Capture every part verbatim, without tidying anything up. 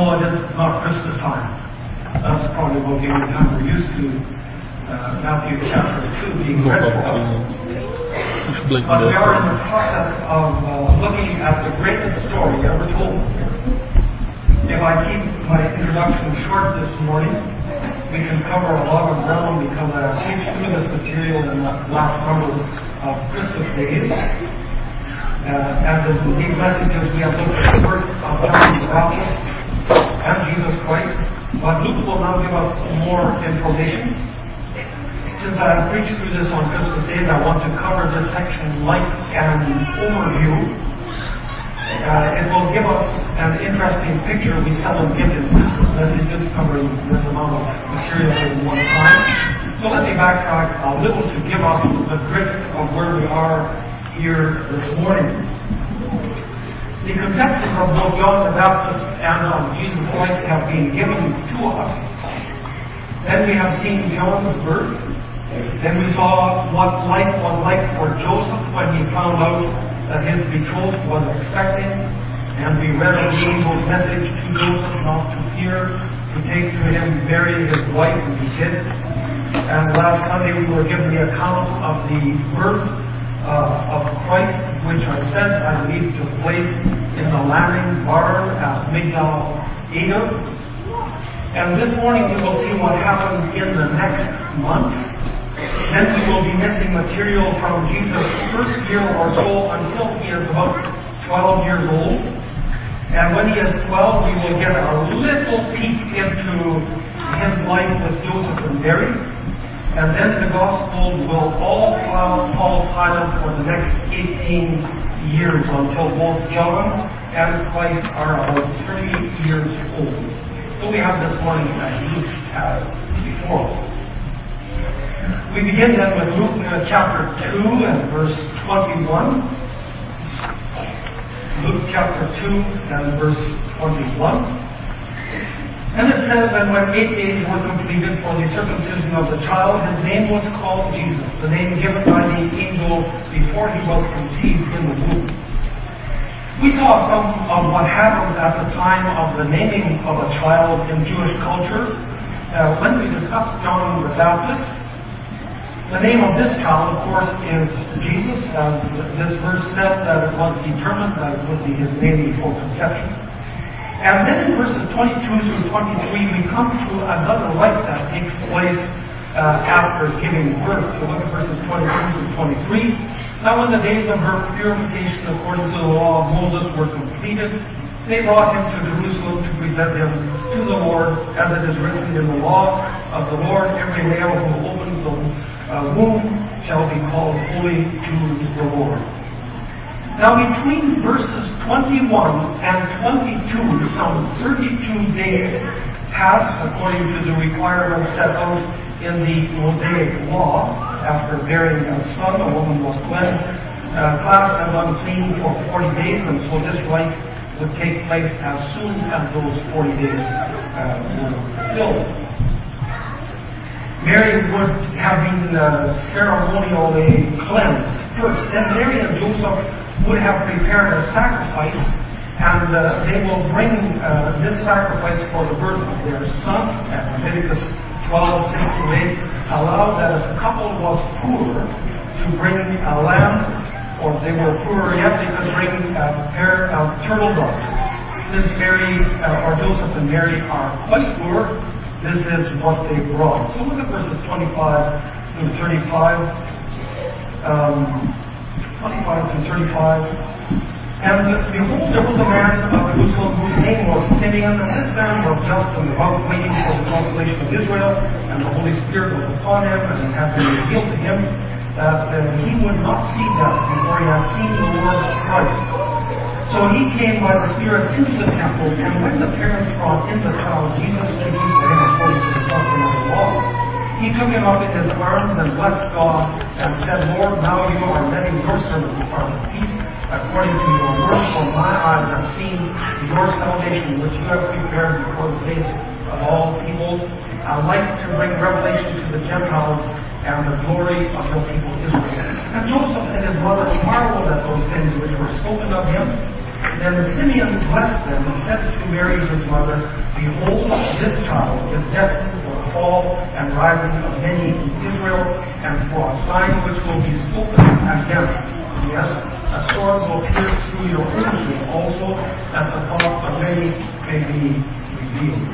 no, it is not Christmas time. That's probably about the only time we're used to uh, Matthew chapter two being read for us. But we are in the process of uh, looking at the greatest story ever told. If I keep my introduction short this morning, we can cover a lot of ground because I have preached through this material in the last number of Christmas days. Uh, and in these messages we have looked at the birth of John the Baptist and Jesus Christ. But Luke will now give us more information. Since I have preached through this on Christmas Day, I want to cover this section like an overview. Uh, it will give us an interesting picture we seldom get in Christmas messages covering this amount of material in one time. So let me backtrack a little to give us the drift of where we are here this morning. The conceptions of both John the Baptist and of Jesus Christ have been given to us. Then we have seen John's birth. Then we saw what life was like for Joseph when he found out that his betrothed was expecting, and we read of the angel's message to Joseph not to fear, to take to him Mary his wife, and he did. And last Sunday we were given the account of the birth uh, of Christ, which I said I believe took place in the lambing barn at Migdal Eder. And this morning we will see what happened in the next month. Then we will be missing material from Jesus' first year or so until he is about twelve years old. And when he is twelve, we will get a little peek into his life with Joseph and Mary. And then the Gospel will all fall silent for the next eighteen years until both John and Christ are about thirty years old. So we have this morning that Luke has before us. We begin then with Luke uh, chapter two and verse twenty-one. Luke chapter two and verse twenty-one. And it says, and when eight days were completed for the circumcision of the child, his name was called Jesus, the name given by the angel before he was conceived in the womb. We saw some of what happened at the time of the naming of a child in Jewish culture uh, when we discussed John the Baptist. The name of this child, of course, is Jesus, as this verse said that it was determined that it would be his name before conception. And then in verses twenty-two through twenty-three, we come to another rite that takes place uh, after giving birth. So look at verses twenty-two through twenty-three. Now when the days of her purification according to the law of Moses were completed, they brought him to Jerusalem to present him to the Lord, as it is written in the law of the Lord, every male who opens the uh, womb shall be called holy to the Lord. Now between verses twenty-one and twenty-two, some thirty-two days pass according to the requirements set out in the Mosaic law. After bearing a son, a woman was cleansed, uh, classed as unclean for forty days, and so this rite would take place as soon as those forty days uh, were filled. Mary would have been uh, ceremonially cleansed first. Then Mary and Joseph would have prepared a sacrifice, and uh, they will bring uh, this sacrifice for the birth of their son. At Leviticus twelve, six to eight allowed that if a couple was poor to bring a lamb, or if they were poorer yet, they could bring a pair of turtle doves. Since Mary uh, or Joseph and Mary are quite poor, this is what they brought. So look at verses twenty-five through thirty-five. Um, twenty-five through thirty-five. And behold, there was a man of Jerusalem whose name was Simeon, and this man was just and devout, waiting for the consolation of Israel, and the Holy Spirit was upon him, and it had been revealed to him that uh, he would not see death before he had seen the Lord Christ. So he came by the Spirit into the temple, and when the parents brought in the child Jesus, thinking for him according to the custom of the law, he took him up in his arms and blessed God, and said, Lord, now you are letting your servant depart in peace, according to your word, for my eyes have seen your salvation, which you have prepared before the face of all peoples, a light to bring revelation to the Gentiles, and the glory of your people Israel. And Joseph and his brothers marveled at those things which were spoken of him. Then Simeon blessed them and said to Mary his mother, Behold, this child is destined for the fall and rising of many in Israel, and for a sign which will be spoken against. Yes, a sword will pierce through your own soul also, that the thoughts of many may be revealed.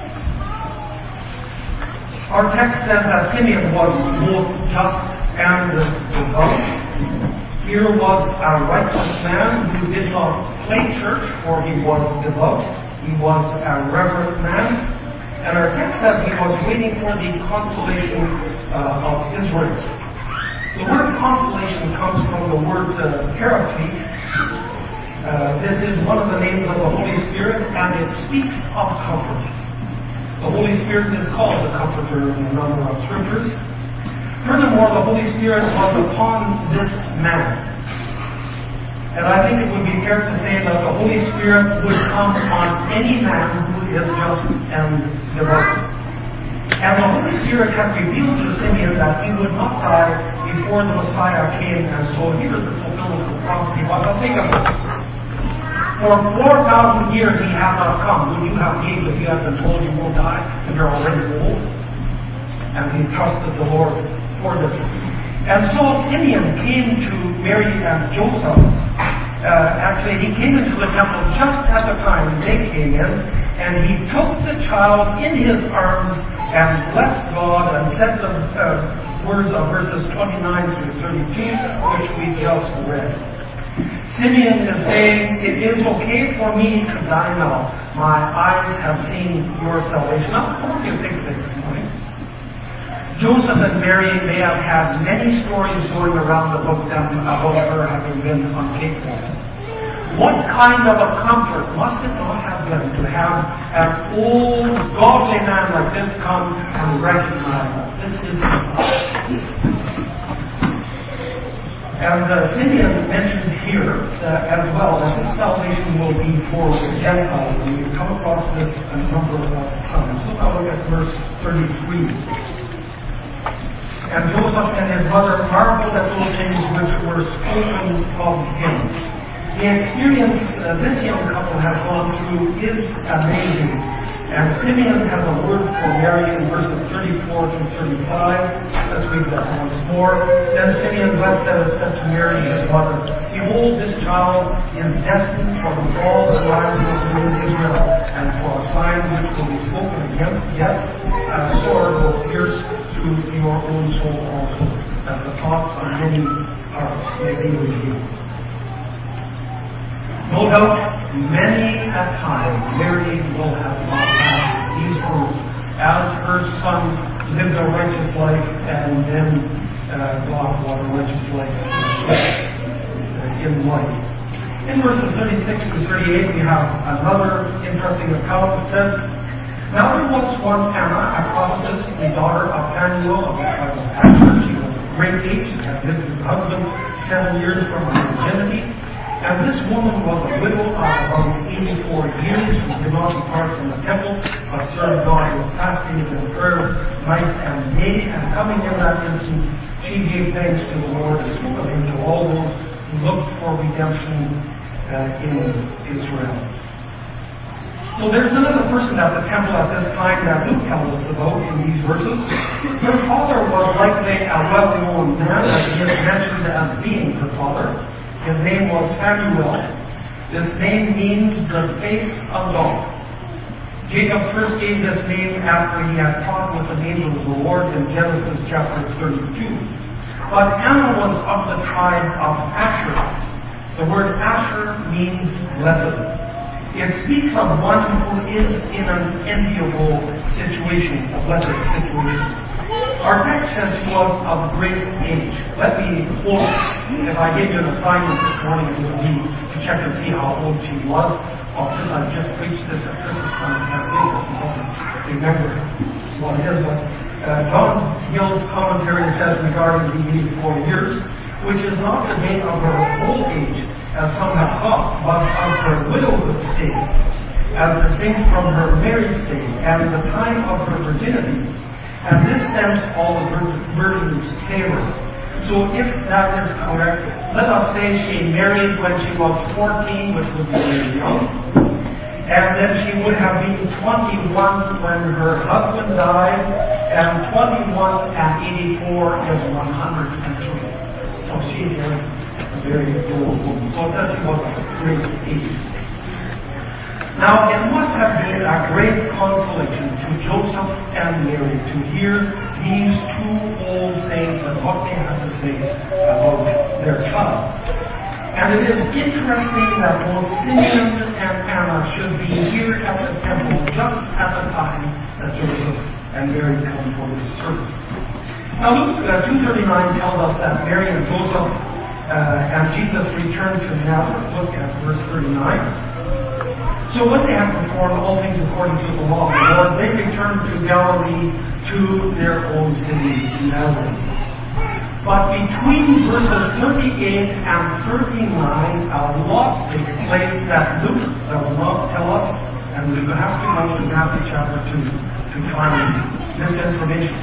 Our text says that Simeon was both just and devout. Here was a righteous man who did not play church, for he was devout. He was a reverent man. And our text says he was waiting for the consolation uh, of Israel. The word consolation comes from the word uh, paraclete. Uh, this is one of the names of the Holy Spirit, and it speaks of comfort. The Holy Spirit is called the Comforter in a number of scriptures. Furthermore, the Holy Spirit was upon this man. And I think it would be fair to say that the Holy Spirit would come on any man who is just and devout. And the Holy Spirit had revealed to Simeon that he would not die before the Messiah came, and so here's the fulfillment of the prophecy. But I'll think of it. For four thousand years he had not come. Would you have believed if you had been told you won't die and you're already old? And he trusted the Lord for this. And so Simeon came to Mary and Joseph. Uh, actually, he came into the temple just at the time they came in, and he took the child in his arms and blessed God and said the uh, words of verses twenty-nine through thirty-two, which we just read. Simeon is saying, it is okay for me to die now. My eyes have seen your salvation. Now, what do you think of it this morning? Joseph and Mary may have had many stories going around about them about her having been unfaithful. What kind of a comfort must it not have been to have an old, godly man like this come and recognize that this is his. And uh, Simeon mentions here uh, as well that this salvation will be for the Gentiles, and we come across this a number of times. Look, I'll look at verse thirty-three. And Joseph and his mother marveled at those things which were spoken of him. The experience uh, this young couple has gone through is amazing. And Simeon has a word for Mary in verses thirty-four to thirty-five. Let's read that once more. Then Simeon blessed them and said to Mary his mother, Behold, this child is destined for the fall and rising of Israel, and for a sign which will be spoken against. Yes, a sword will pierce through your own soul also, that the thoughts of many hearts may be revealed. No doubt, many a time, Mary will have thought back these words as her son lived a righteous life, and then uh, God was a righteous life uh, in life. In verses thirty-six to thirty-eight, we have another interesting account that says, Now there was one Anna, a prophetess, the daughter of Phanuel of the tribe of Asher. She was of great age and had lived with her husband seven years from her virginity. And this woman was a widow of about eighty-four years, who did not depart from the temple, but served God with fasting and prayer night and day. And coming in that instant, she gave thanks to the Lord and spoke of him to all those who looked for redemption uh, in Israel. So there's another person at the temple at this time that Luke tells us about in these verses. Her father was likely a well-known man, as he is mentioned as being her father. His name was Phanuel. This name means the face of God. Jacob first gave this name after he had talked with an angel of the Lord in Genesis chapter thirty-two. But Anna was of the tribe of Asher. The word Asher means blessed. It speaks of one who is in an enviable situation, a blessed situation. Our text says she was of great age. Let me quote, if I gave you an assignment this morning, it would be to check and see how old she was. Well, since I just preached this at Christmas time, I can't remember what it is. But uh, John Gill's commentary says regarding the eighty-four years, which is not the date of her old age, as some have thought, but of her widowhood state, as distinct from her married state, and the time of her virginity. And this sense all the virgins favor. So if that is correct, let us say she married when she was fourteen, which would be very young. And then she would have been twenty-one when her husband died, and twenty-one at eighty-four is one hundred three. So she is a very old woman. So that she was a great age. Now, it must have been a great consolation to Joseph and Mary to hear these two old saints and what they had to say about their child. And it is interesting that both Simeon and Anna should be here at the temple just at the time that Joseph and Mary come for this service. Now, Luke uh, two thirty-nine tells us that Mary and Joseph uh, and Jesus returned to Nazareth. Look at verse thirty-nine. So when they had performed all things according to the law of the Lord, they returned to Galilee to their own city, Nazareth. But between verses thirty-eight and thirty-nine, a lot takes place that Luke does not tell us, and we will have to go to Matthew chapter two to find this information.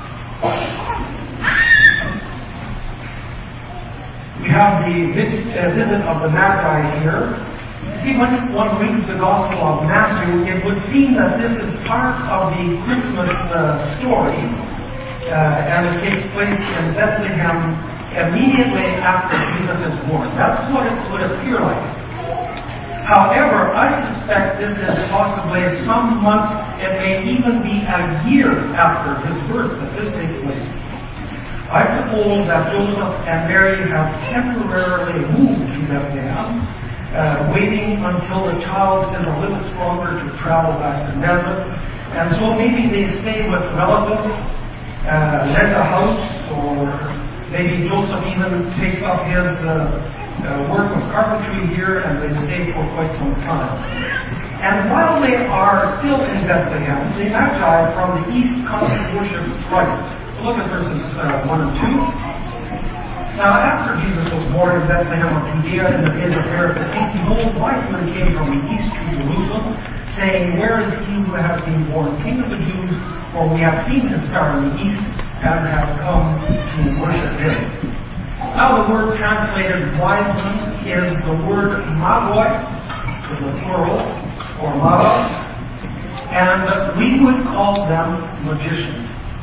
We have the visit of the Magi here. See, when one reads the Gospel of Matthew, it would seem that this is part of the Christmas uh, story, uh, and it takes place in Bethlehem immediately after Jesus is born. That's what it would appear like. However, I suspect this is possibly some months, it may even be a year after his birth that this takes place. I suppose that Joseph and Mary have temporarily moved to Bethlehem, Uh, waiting until the child is a little stronger to travel back to Nazareth. And so maybe they stay with relatives, uh, rent a house, or maybe Joseph even takes up his uh, uh, work of carpentry here and they stay for quite some time. And while they are still in Bethlehem, the Magi from the east come to worship Christ. Look at verses uh, one and two. Now, after Jesus was born in Bethlehem of Judea in the days of Herod the king, behold, wise men came from the east to Jerusalem, saying, Where is he who has been born King of the Jews? For we have seen his star in the east, and have come to worship him. Now, the word translated wise men is the word magoi, in the plural, or magos, and we would call them magicians.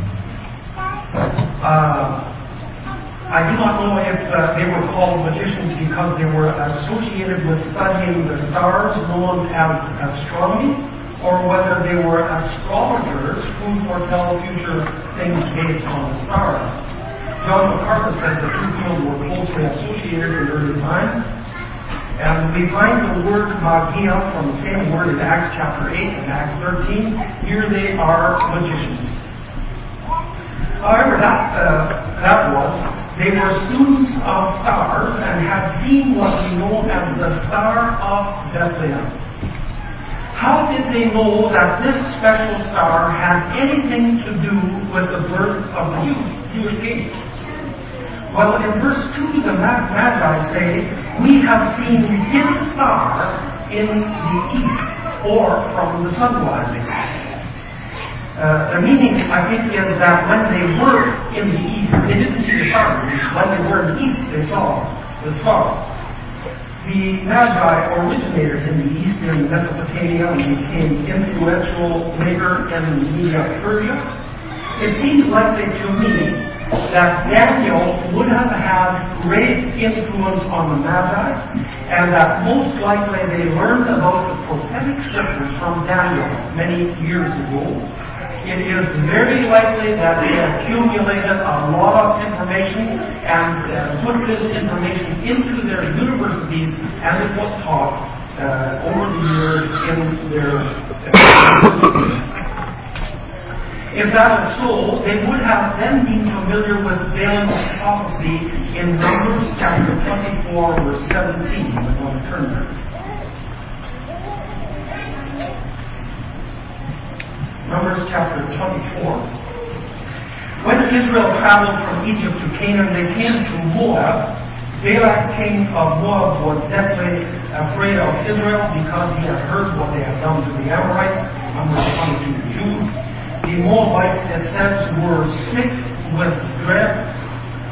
Uh, I do not know if uh, they were called magicians because they were associated with studying the stars known as astronomy, or whether they were astrologers who foretell future things based on the stars. John MacArthur said the two fields were closely associated in early times, and we find the word magia from the same word in Acts chapter eight and Acts thirteen. Here they are magicians. However, that, uh, that was, they were students of stars and had seen what we know as the Star of Bethlehem. How did they know that this special star had anything to do with the birth of the Jewish king? Well, in verse two, the Magi say, We have seen his star in the east, or from the sun rising. Uh, the meaning, I think, is that when they were in the east, they didn't see the star. When they were in the east, they saw the star. The Magi originated in the east in Mesopotamia and became influential later in Media Persia. It seems likely to me that Daniel would have had great influence on the Magi, and that most likely they learned about the prophetic scriptures from Daniel many years ago. It is very likely that they accumulated a lot of information and uh, put this information into their universities, and it was taught uh, over the years in their universities. If that is so, they would have then been familiar with Balaam's prophecy in Numbers chapter twenty-four, verse seventeen. We're going to turn there. Numbers chapter twenty-four. When Israel traveled from Egypt to Canaan, they came to Moab. Balak, king of Moab, was deathly afraid of Israel because he had heard what they had done to the Amorites. Numbers twenty-two. The Moabites, it says, were sick with dread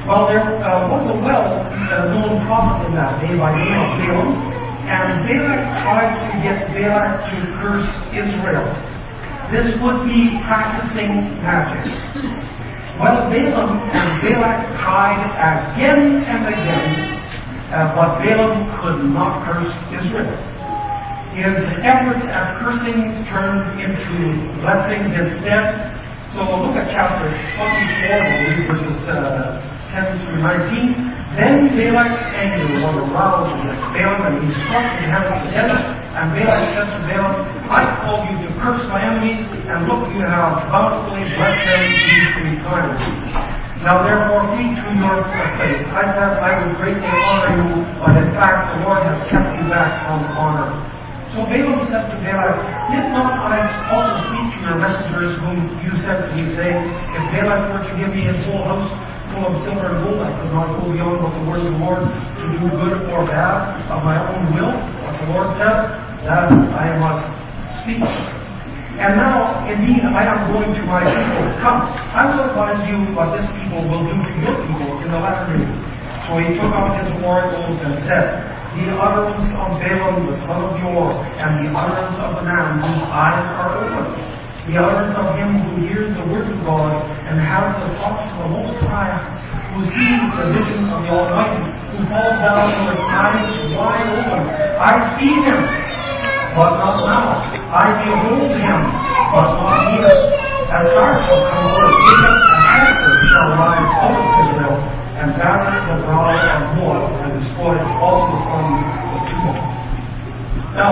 Well, there uh, was a well-known prophet in that day by the name of Balaam, and Balak tried to get Balak to curse Israel. This would be practicing magic. Well, Balaam and Balak tried again and again, uh, but Balaam could not curse Israel. His efforts at cursing turned into blessing instead. So look at chapter twenty-four, verses uh, ten through nineteen. Then Balak's anger was aroused against Balaam, and he struck the heavens together. And Balak said to Balaam, I called you to curse my enemies, and look, you have bountifully blessed them these three times. Now therefore flee to your place. I said I would greatly honor you, but in fact the Lord has kept you back from honor. So Balaam said to Balak, did not I also speak to your messengers whom you sent to me, saying, if Balak were to give me his whole house full of silver and gold, I could not go beyond what the word of the Lord to do good or bad of my own will. What the Lord says, that I must speak. And now, indeed, I am going to my people. Come, I will advise you what this people will do to your people in the latter days. So he took out his oracles and said, the utterance of Balaam, the son of Beor, and the utterance of the man whose eyes are open, the utterance of him who hears the word of God and has the thoughts of the Most High, who sees the vision of the Almighty, who falls down with eyes wide open. I see him, but not now. I behold him, but not near. As stars shall come over Jacob, and Asher shall rise out of Israel, and gather the brow of Moab, and destroy all the sons of Tubal. Now,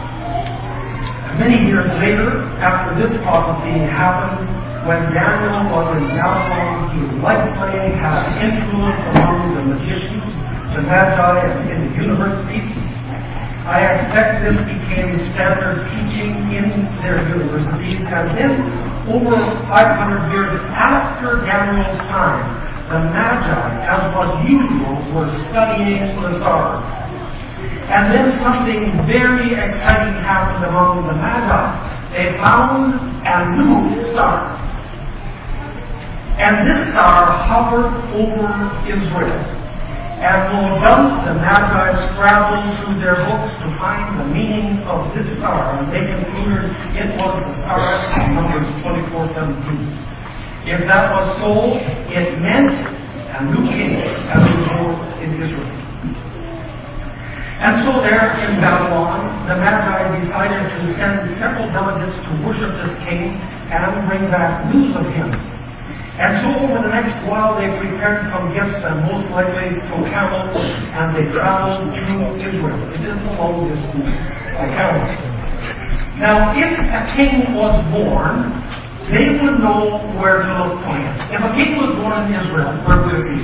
many years later, after this prophecy happened, when Daniel was in Babylon, he likely had influence among the magicians, the magi, and in the universities. I expect this became standard teaching in their universities, and then over five hundred years after Daniel's time, the Magi, as was usual, were studying the stars. And then something very exciting happened among the Magi. They found a new star. And this star hovered over Israel. And no doubt the Magi scrambled through their books to find the meaning of this star, and they concluded it was the star of Numbers twenty-four seventeen. If that was so, it meant a new king as we know in Israel. And so there in Babylon, the Magi decided to send several delegates to worship this king and bring back news of him. And so over the next while they prepared some gifts and most likely took camels, and they traveled to Israel. It is a long distance by camels. Now if a king was born, they would know where to look for him. If a king was born in Israel, where would it be?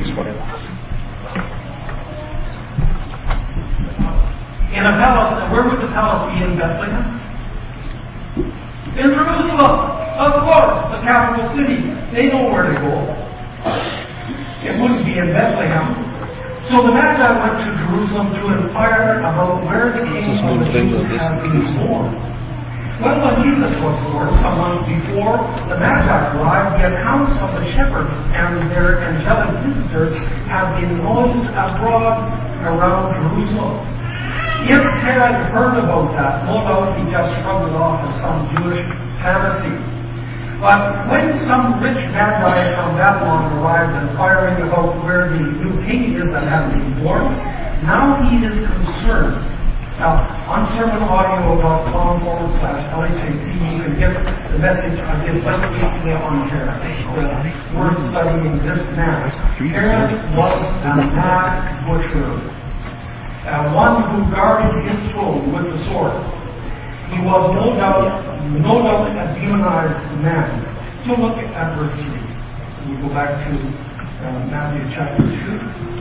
In a palace, where would the palace be in Bethlehem? In Jerusalem. Of course, the capital city. They know where to go. It wouldn't be in Bethlehem. So the Magi went to Jerusalem to inquire about where the king of the Jews had been born. Well, when Jesus was born some months before, the Magi arrived, the accounts of the shepherds and their angelic visitors have been noised abroad around Jerusalem. If Herod heard about that, no doubt he just shrugged it off as some Jewish fantasy. But when some rich Magi from Babylon arrived inquiring about where the new king is that has been born, now he is concerned. Now, on sermon audio dot com forward slash L H A C, you can get the message I did last week today on Herod. The word studying this man. Herod was a mad butcher, uh, one who guarded his throne with the sword. He was no doubt, no doubt a demonized man. So look at verse three. We go back to uh, Matthew chapter two.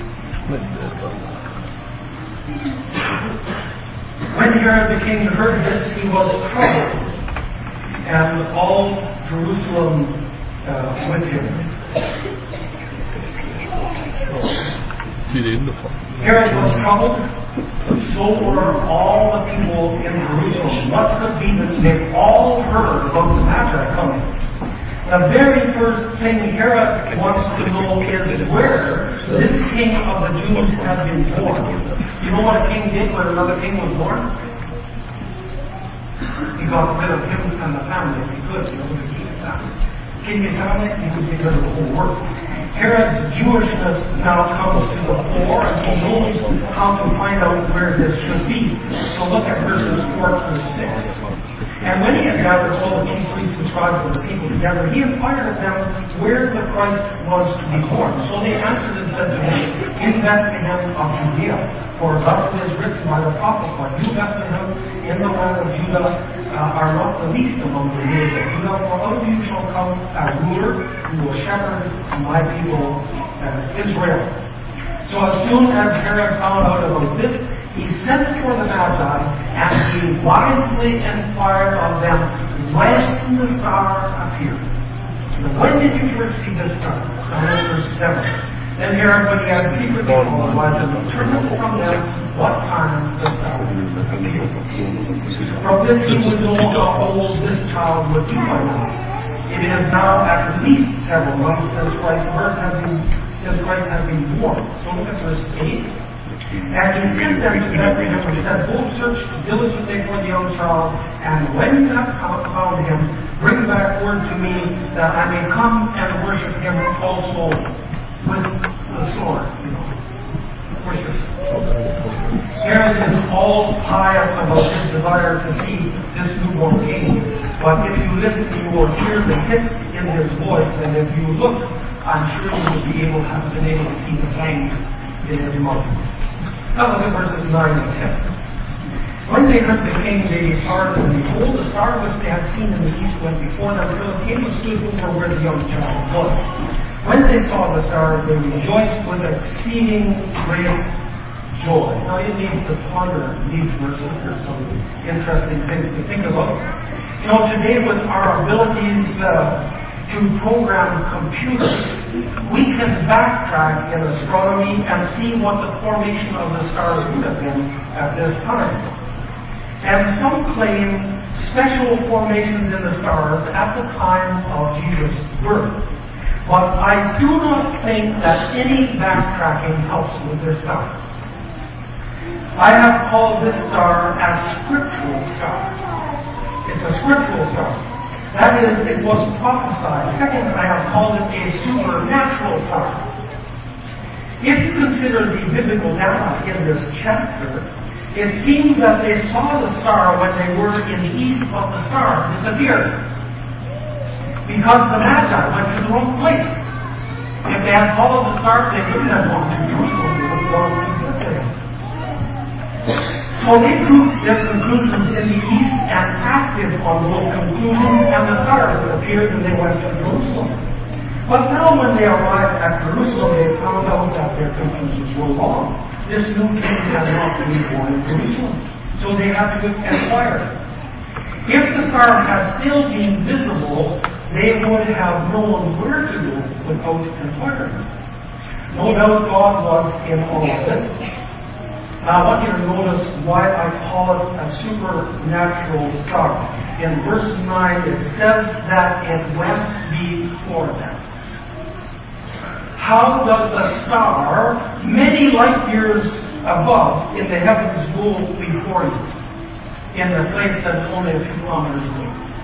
When Herod the king heard this, he was troubled, and all Jerusalem uh, with him. Herod was troubled, so were all the people in Jerusalem. What could be that they've all heard about the Magi coming? The very first thing Herod wants to know is where this king of the Jews has been born. You know what a king did when another king was born? He got rid of him and the family if he could, you know, to keep the family. King and family, he would get rid of the whole world. Herod's Jewishness now comes to the fore, and he knows how to find out where this should be. So look at verses four through six. And when he had gathered all the chief priests and scribes of the people together, he inquired of them where the Christ was to be born. So they answered and said to him, in Bethlehem of Judea. For thus it is written by the prophet, but you, Bethlehem, in the land of Judah, uh, are not the least among the rulers of Judah, for out of you shall come a ruler who will shepherd my people uh, Israel. So as soon as Herod found out about this, he sent for the Magi, and he wisely inquired of them when the star appeared. When did you first see this star? So that's verse seven. Then Herod, when he had secretly called Elijah, determined from them what time the star appeared. From this he would know how old this child would be by now. It is now at least several months since Christ's birth has been, since Christ has been born. So look at verse eight. And he sent them to Bethlehem, and he said, go search diligently for the young child, and when you have found him, bring back word to me that I may come and worship him also with the sword. You know, worship. Herod is all pious about his desire to see this newborn king. But if you listen, you will hear the hiss in his voice, and if you look, I'm sure you will be able to have been able to see the signs in his mouth. Now look at verses nine and ten. When they heard the king, they departed, and behold, the star which they had seen in the east went before them till it came and stood over where the young child was. When they saw the star, they rejoiced with exceeding great joy. Now you need to ponder these verses. There's some interesting things to think about. You know, today with our abilities uh, to program computers, we can backtrack in astronomy and see what the formation of the stars would have been at this time. And some claim special formations in the stars at the time of Jesus' birth. But I do not think that any backtracking helps with this star. I have called this star a scriptural star. It's a scriptural star. That is, it was prophesied. Second, I have called it a supernatural star. If you consider the biblical data in this chapter, it seems that they saw the star when they were in the east, but the star disappeared. Because the Magi went to the wrong place. If they had followed the star, they wouldn't have gone to Jerusalem. They would have gone to Bethlehem. So they proved their conclusions in the east and acted on those conclusions, and the stars appeared and they went to Jerusalem. But now when they arrived at Jerusalem, they found out that their conclusions were wrong. This new king had not been born in Jerusalem. So they had to inquire. If the star had still been visible, they would have known where to go without inquiring. No doubt God was in all of this. Now I want you to notice why I call it a supernatural star. In verse nine it says that it went before them. How does a star many light years above in the heavens go before you? In the place that's only a few kilometers away.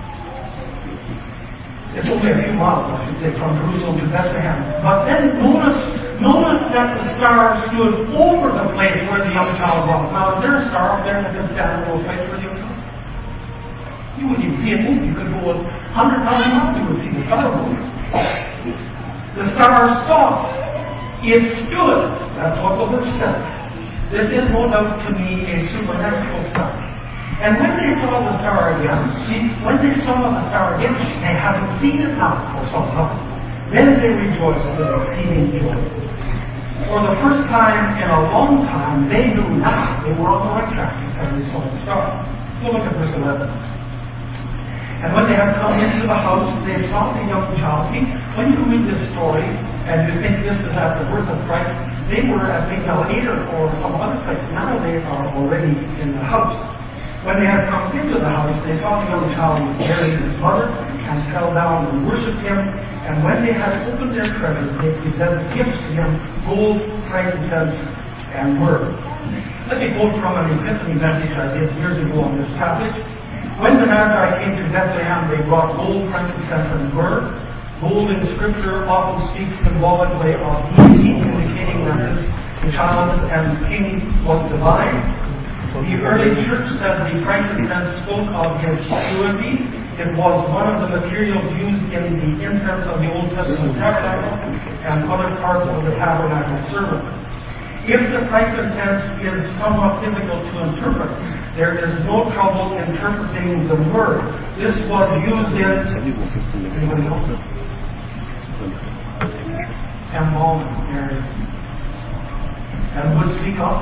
It's only a few miles, I should say, from Jerusalem to Bethlehem. But then notice, notice that the star stood over the place where the young child was. Now, is there a star up there that can stand over the place where the young child was? You wouldn't even see it move. You could go a hundred thousand miles, you would see the star move. The star stopped. It stood. That's what the verse says. This is no doubt to me a supernatural star. And when they saw the star again, see, when they saw the star again, they haven't seen it now for some time. Then they rejoiced with exceeding joy. For the first time in a long time, they knew now they were on the right track because they saw the star. So look at verse eleven. And when they had come into the house, they saw the young child. See, when you read this story, and you think this is at the birth of Christ, they were at maybe later or some other place. Now they are already in the house. When they had come into the house, they saw the young child with Mary, his mother, and fell down and worshipped him. And when they had opened their treasures, they presented gifts to him, gold, frankincense, and myrrh. Let me quote from an Epiphany message I did years ago on this passage. When the Magi came to Bethlehem, they brought gold, frankincense, and myrrh. Gold in Scripture often speaks symbolically of deity, indicating that this child and king was divine. The early church said the frankincense spoke of his purity. It was one of the materials used in the incense of the Old Testament tabernacle and other parts of the tabernacle service. If the frankincense is somewhat difficult to interpret, there is no trouble interpreting the myrrh. This was used in anybody else? Embalming, Mary. And would speak up.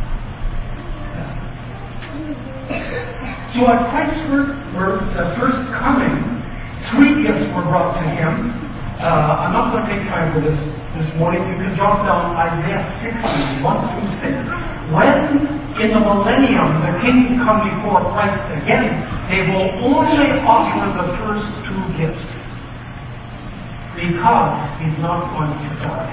So at Christ's birth, the first coming, three gifts were brought to him. Uh, I'm not going to take time for this this morning. You can jot down Isaiah sixty, one through six. When in the millennium the kings come before Christ again, they will only offer the first two gifts. Because he's not going to die.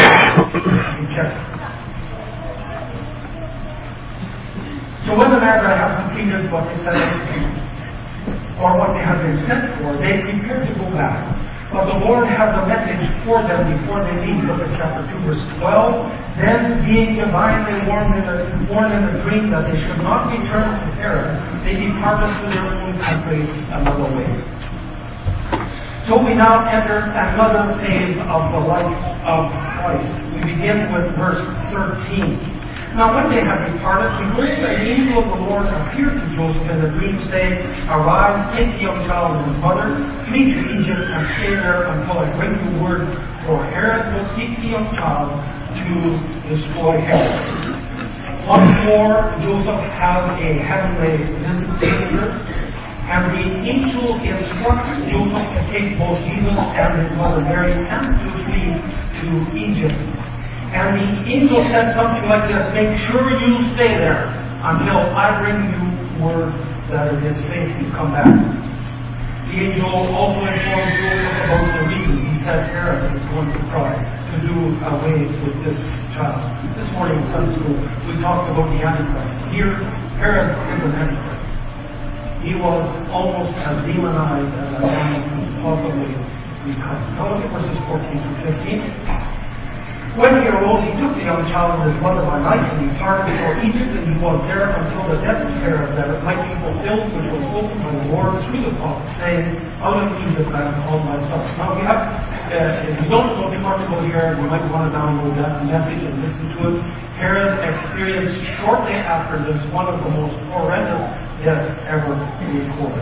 So when the Magi have completed what they said, or what they have been sent for, they prepare to go back. But the Lord has a message for them before they leave. Look at chapter two, verse twelve. Then, being divinely warned in, a, warned in a dream that they should not return to Herod, they departed to their own country another way. So we now enter another phase of the life of Christ. We begin with verse thirteen. Now when they had departed, behold, an angel of the Lord appeared to Joseph in a dream, saying, Arise, take the young child and his mother, flee to Egypt, and stay there until I bring you word, for Herod will seek the young child to destroy Herod. Once more, Joseph has a heavenly visit here. And the angel instructs Joseph to take both Jesus and his mother Mary and to flee to Egypt. And the angel said something like this, make sure you stay there until I bring you word that it is safe to come back. The angel also informed Joseph about the reason. He said Herod is going to try to do away with this child. This morning in Sunday school, we talked about the Antichrist. Here, Herod is an Antichrist. He was almost as demonized as a man could possibly become. Now look at verses fourteen to fifteen. When he arose, he took the young child and his mother by night and departed for Egypt, and he was there until the death of Herod, that it might be fulfilled which was spoken by the Lord through the prophet, saying, Out of Egypt I have called my son. Now we have, uh, if you don't know much about Herod, you might want to download that message and listen to it. Herod experienced shortly after this one of the most horrendous deaths ever recorded.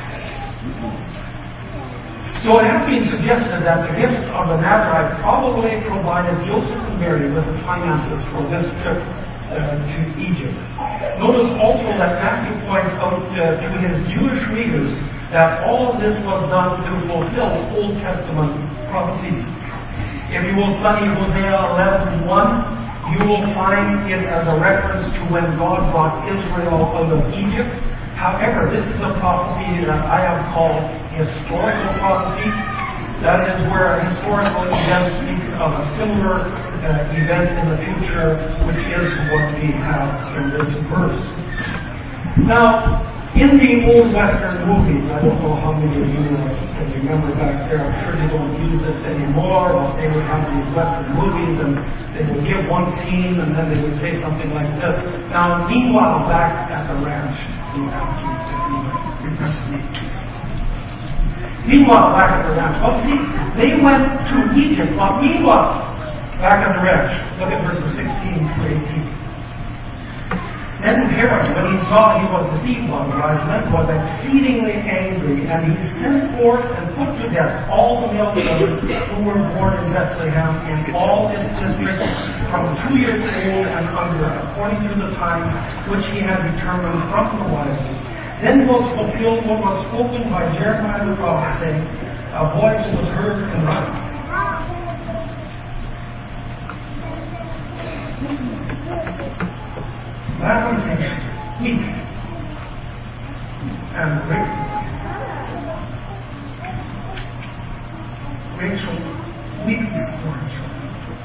So it has been suggested that the gifts of the Magi probably provided Joseph and Mary with the finances for this trip uh, to Egypt. Notice also that Matthew points out uh, to his Jewish readers that all of this was done to fulfill Old Testament prophecies. If you will study Hosea eleven one, you will find it as a reference to when God brought Israel out of Egypt. However, this is a prophecy that I have called historical prophecy. That is where a historical event speaks of a similar uh, event in the future, which is what we have in this verse. Now, in the old Western movies, I don't know how many of you can remember back there, I'm sure they don't use this anymore, but they would have these Western movies and they would give one scene and then they would say something like this. Now, meanwhile, back at the ranch, Meanwhile, back at the ranch. Well, see, they went to Egypt, but meanwhile, back at the ranch. Look at verses sixteen to eighteen. Then Herod, when he saw he was deceived by the wise men, was exceedingly angry, and he sent forth and put to death all the male children who were born in Bethlehem in all its districts from two years old and under, according to the time which he had determined from the wise men. Then was fulfilled what was spoken by Jeremiah the prophet, saying, a voice was heard in light. Lamentation, weak, and grateful. Rachel weep before her children.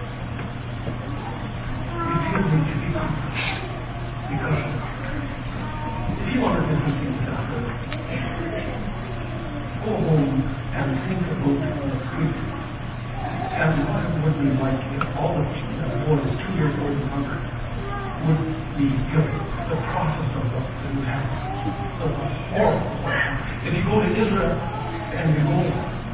Refusing to be comforted because of God. If you want to visit things out there, go home and think about the grief and what it would be like if all of the boys two years old and younger would be given the process of what they would have. The horrible. If you go to Israel and you go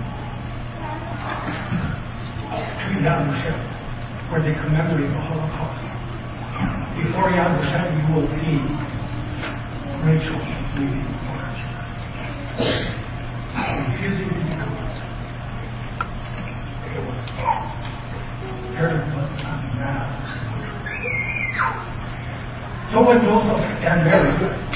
to Yad Vashem, where they commemorate the Holocaust, before Yad Vashem you will see Rachel weeping for her children, refusing to be comforted. Herod was not mad. So when Joseph and Mary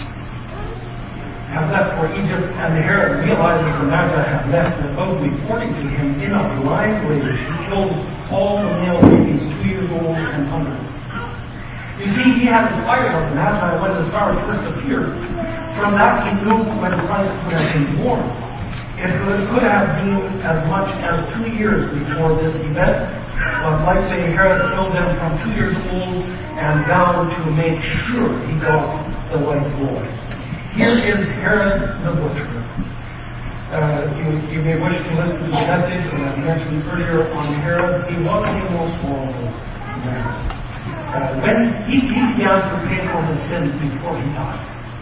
have left for Egypt, and Herod realizes the Magi have left without reporting to him in a blind way, he kills all the male babies two years old and under. You see, he had inspired of the Magi when the stars first appeared. From that he knew when Christ would have been born. It could have been as much as two years before this event, but like say Herod killed them from two years old and down to make sure he got the right boy. Here is Herod the Butcher. Uh, you, you may wish to listen to the message that I mentioned earlier on Herod. He was the most horrible man. Uh, when he, he began to pay for his sins before he died.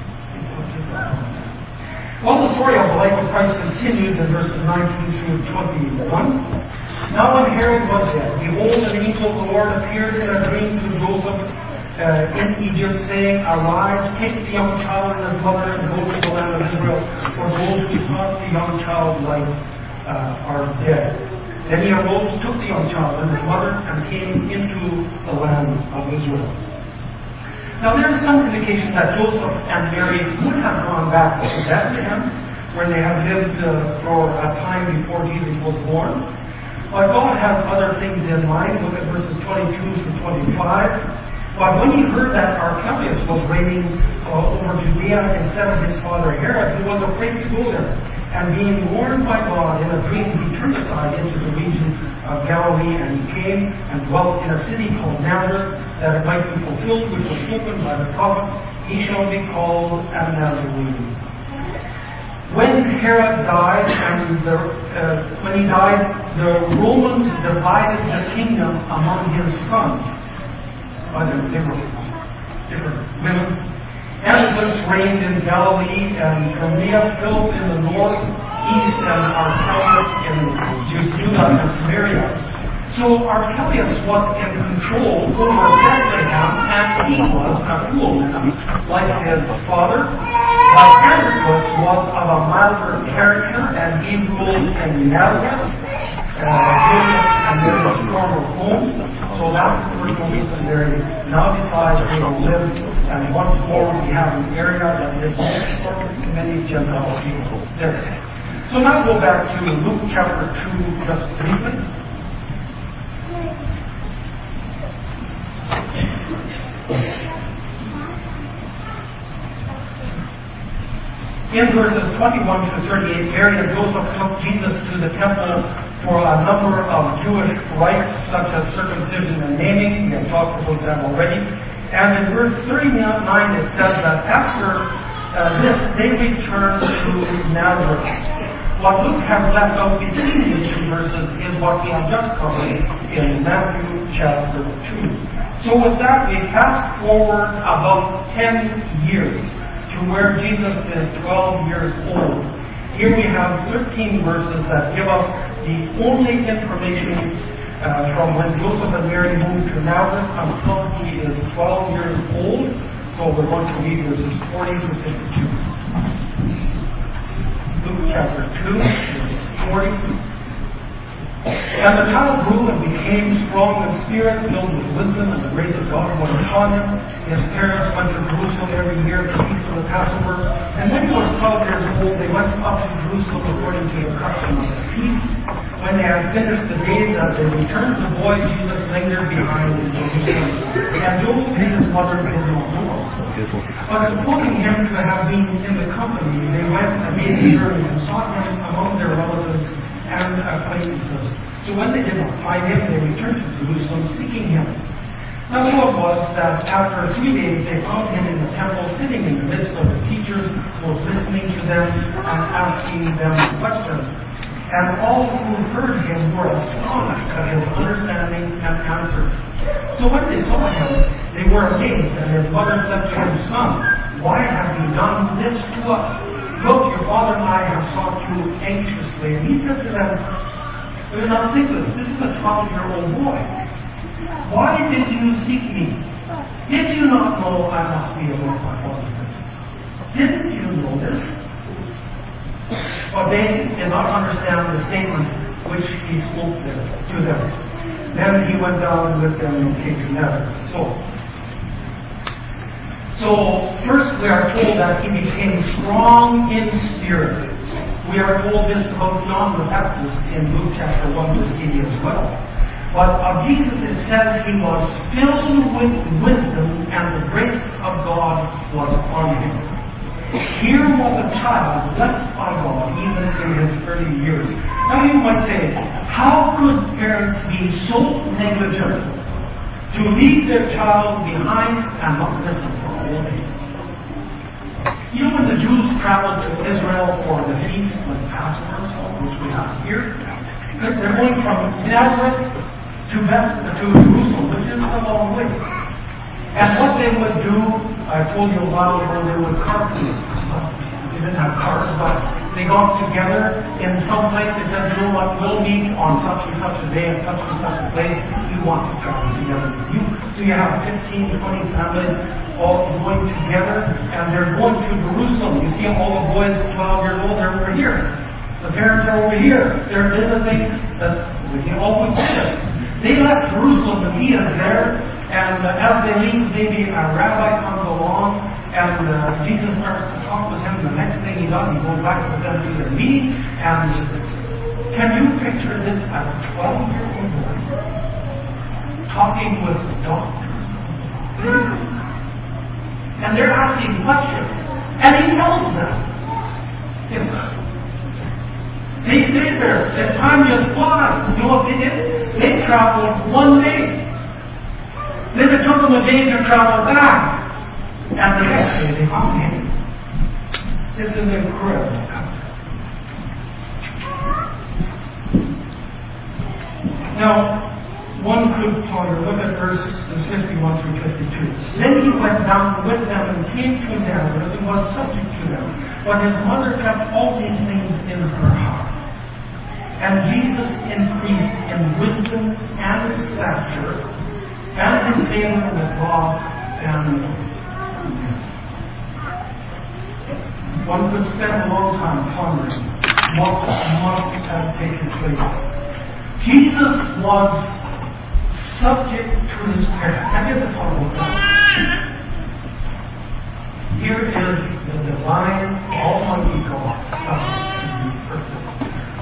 Well, the story of the life of Christ continues in verses nineteen through twenty-one. Now when Herod was dead, behold, an angel of the Lord appeared in a dream to Joseph uh, in Egypt, saying, Arise, take the young child and his mother, and go to the land of Israel, for those who sought the young child's life uh, are dead. Then he arose, took the young child and his mother, and came into the land of Israel. Now there is some indication that Joseph and Mary would have gone back to Bethlehem, where they had lived uh, for a time before Jesus was born. But God has other things in mind. Look at verses twenty-two to twenty-five. But when he heard that Archelaus was reigning uh, over Judea instead of his father Herod, he was afraid to go there. And being warned by God in a dream, he turned aside into the region of Galilee, and he came and dwelt in a city called Nazareth, that it might be fulfilled which was spoken by the prophet, he shall be called a Nazarene. When Herod died, and the, uh, when he died, the Romans divided the kingdom among his sons. By the different, different women. Antipas reigned in Galilee, and Judea filled in the north, east, and Archelaus in Judah and Samaria. So Archelaus was in control over Bethlehem, and he was a fool like his father. But Antipas was of a milder character, and he ruled in Nazareth, uh, and there was a former home. So that's the first reason there. Now besides they will live, and once more we have an area that lives next door to many Gentile people there. So now go back to Luke chapter two just briefly. In verses twenty-one to thirty-eight, Mary and Joseph took Jesus to the temple for a number of Jewish rites, such as circumcision and naming. We have talked about that already. And in verse thirty-nine, it says that after uh, this, they returned to Nazareth. What Luke has left out between these two verses is what we have just covered in Matthew chapter two. So with that, we fast forward about ten years to where Jesus is twelve years old. Here we have thirteen verses that give us the only information uh, from when Joseph and Mary moved to Nazareth until he is twelve years old. So we're going to read verses forty to fifty-two. Luke chapter two, forty. And the child grew and became strong in spirit, filled with wisdom, and the grace of God was upon him. His parents went to Jerusalem every year to feast of the Passover. And when he was twelve years old, they went up to Jerusalem according to the custom of the feast. When they had finished the days that they returned, the boy Jesus lingered behind in Jerusalem. And Joseph and his mother did not know. But supposing him to have been in the company, they went and made a journey and sought him among their relatives and acquaintances. So when they did not find him, they returned to Jerusalem seeking him. Now so it was that after three days they found him in the temple, sitting in the midst of the teachers, was listening to them and asking them questions. And all who heard him were astonished at his understanding and answers. So when they saw him, they were amazed, and his mother said to him, "Son, why have you done this to us? Look, your father and I have sought you anxiously." And he said to them, "Do not think of this. This is a twelve-year-old boy. Why did you seek me? Did you not know I must be among my father's business? Didn't you know this?" But they did not understand the statement which he spoke to them. Then he went down with them and came to Nazareth. So, so first we are told that he became strong in spirit. We are told this about John the Baptist in Luke chapter one verse eighty as well. But of Jesus it says he was filled with wisdom and the grace of God was on him. Here was a child blessed by God even in his early years. Now you might say, how could parents be so negligent to leave their child behind and not listen for all day? You know, when the Jews traveled to Israel for the feast with Passover, which we have here, they're going from Nazareth to Beth, to Jerusalem, which is a long way. And what they would do, I told you a while ago, they would cart. They didn't have cars, but they got together in some place. They said, "You know what, we'll meet on such and such a day at such and such a place. We want to travel together with you." So you have fifteen, twenty families all going together, and they're going to Jerusalem. You see all the boys, twelve years old, they're over here. The parents are over here. They're visiting. That's what you always did. They left Jerusalem, and he is there. And uh, as they leave, maybe a rabbi comes along, and uh, Jesus starts to talk with him. The next thing he does, he goes back with them to their meeting. And can you picture this as a twelve-year-old boy talking with doctors? And they're asking questions. And he tells them. Yes. They stay there. As time just flies. You know what they did? They traveled one day. Then it took them a day to travel back. And the next day they found him. This is incredible. Now, one could ponder, look at verses fifty-one through fifty-two. Then he went down with them and came to Nazareth and was subject to them. But his mother kept all these things in her heart. And Jesus increased in wisdom and stature, and his favor with God and men. One could spend a long time pondering what must have taken place. Jesus was subject to his parents. Have you ever thought about that? Here is the divine, almighty God subject to his perfect parents.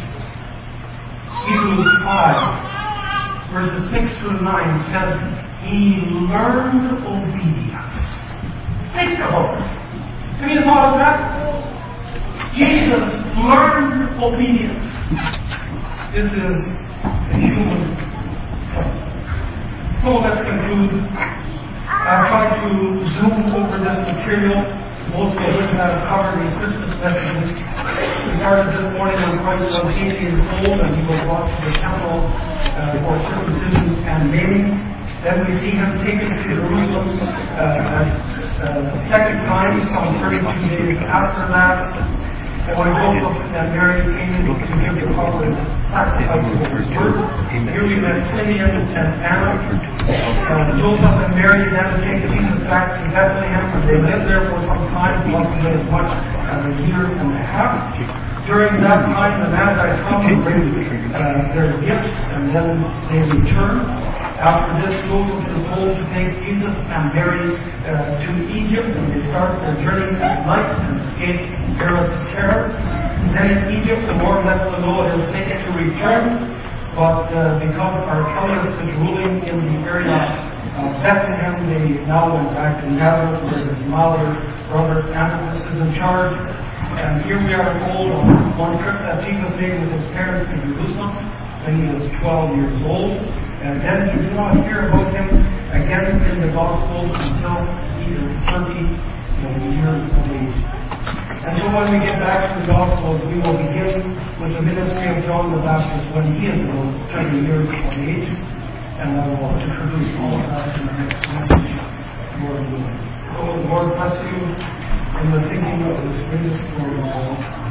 Hebrews five. Verses six through nine says, he learned obedience. Think about it. Have you thought of that? Jesus learned obedience. This is a human son. So let's conclude. I've tried to zoom over this material. Most of us have covered the Christmas messages. We started this morning when Christ was eighty years old and he was brought to the temple uh, for circumcision and naming. Then we see him taken to Jerusalem uh, as uh, the second time, some thirty-two days after that. And when Joseph and Mary came to give the public sacrifice of his birth, here we met Simeon and Anna. Uh, Joseph and Mary then take Jesus back to Bethlehem, and they lived there for some time, possibly as much as a year and a half. During that time, the Magi come and bring uh, their gifts, and then they return. After this, Joseph is told to take Jesus and Mary uh, to Egypt, and they start their journey at night and escape Herod's terror. Then in Egypt, the Lord lets them know it is safe to return, but uh, because Archelaus is ruling in the area of Bethlehem, they now went back to Nazareth, where his mother, brother Antipas is in charge. And here we are told on one trip that Jesus made with his parents to Jerusalem when he was twelve years old. And then we do not hear about him again in the Gospels until he is thirty years of age. And so when we get back to the Gospels, we will begin with the ministry of John the Baptist when he is about thirty years of age. And I will introduce all of that in the next message. Lord willing. So the Lord bless you in the thinking of this greatest story of all.